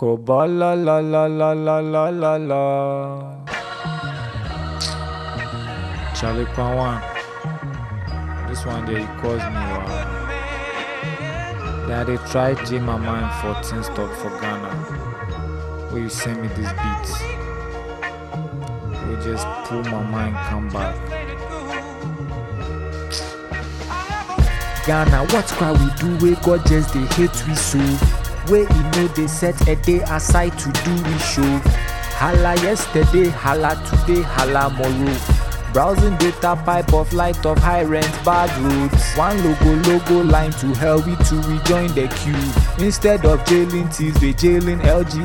Koba la la la la la la la la. Charlie Pawan. This one there, he calls me. Yeah, they tried J my mind 14 stop for Ghana. Where you send me this beats. We just pull my mind, come back. Ghana, what cry we do? We God just they hate we so. Where you know they set a day aside to do we show. Hala yesterday, hala today, hala tomorrow. Browsing data pipe of light of high rent bad roads. One logo line to hell we to rejoin the queue. Instead of jailing thieves, they jailing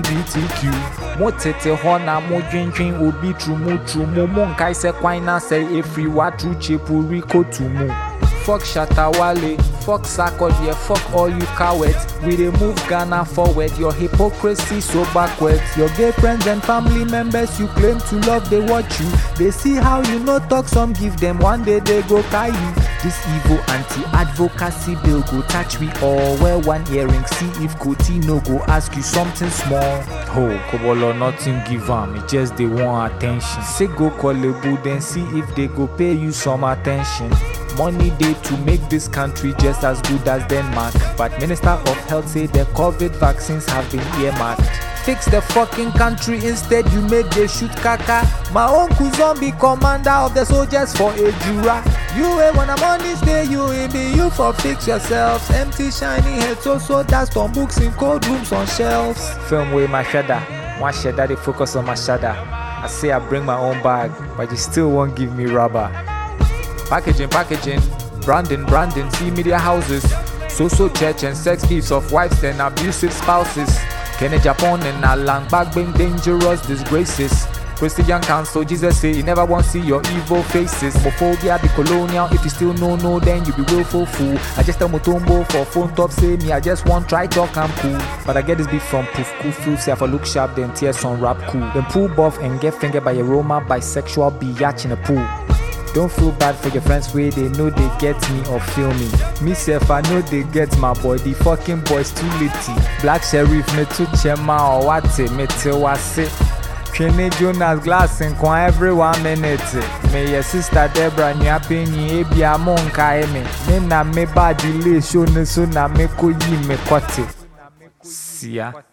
LGBTQ. Mo tete hona mo drinking obi trumu mo nkai se kwina say efri wa tru chepu Rico to mo. Fuck Shatawale, fuck Sarkodie, fuck all you cowards. We dey move Ghana forward, your hypocrisy so backwards. Your gay friends and family members you claim to love, they watch you. They see how you no talk, some give them, one day they go carry you. This evil anti-advocacy bill go touch we all. Wear one earring, see if Koti no go ask you something small. Oh, Kobolo, nothing give am, it just they want attention. Say go call a boo, then see if they go pay you some attention. Money day to make this country just as good as Denmark. But Minister of Health say the COVID vaccines have been earmarked. Fix the fucking country, instead you make they shoot kaka. My uncle zombie commander of the soldiers for a jura. You when I'm on this day, you be you for fix yourselves. Empty shiny heads, so dust on books in cold rooms on shelves. Film with my shadow, one shadow they focus on my shadow. I say I bring my own bag, but you still won't give me rubber. Packaging, branding, see media houses. So church and sex gifts of wives and abusive spouses. Kenya Japan and Alang back being dangerous disgraces. Christian Council, Jesus say he never want to see your evil faces. Homophobia be colonial, if you still know then you be willful fool. I just tell Mutombo for phone top say me, I just want try talk I'm cool. But I get this beat from Poof Kufu, say if I look sharp then tears on rap cool. Then pull buff and get fingered by a Roma bisexual biatch in a pool. Don't feel bad for your friends where they know they get me or feel me. Me self I know they get my boy, the fucking boys too litty. Black Sheriff me too chema or what me te wase. Kenny Jonas glass and kwa every 1 minute. Me your sister Deborah nyapeni ebia monka eme. Me na me ba delay show ne so na me ko yi me kote. Sia.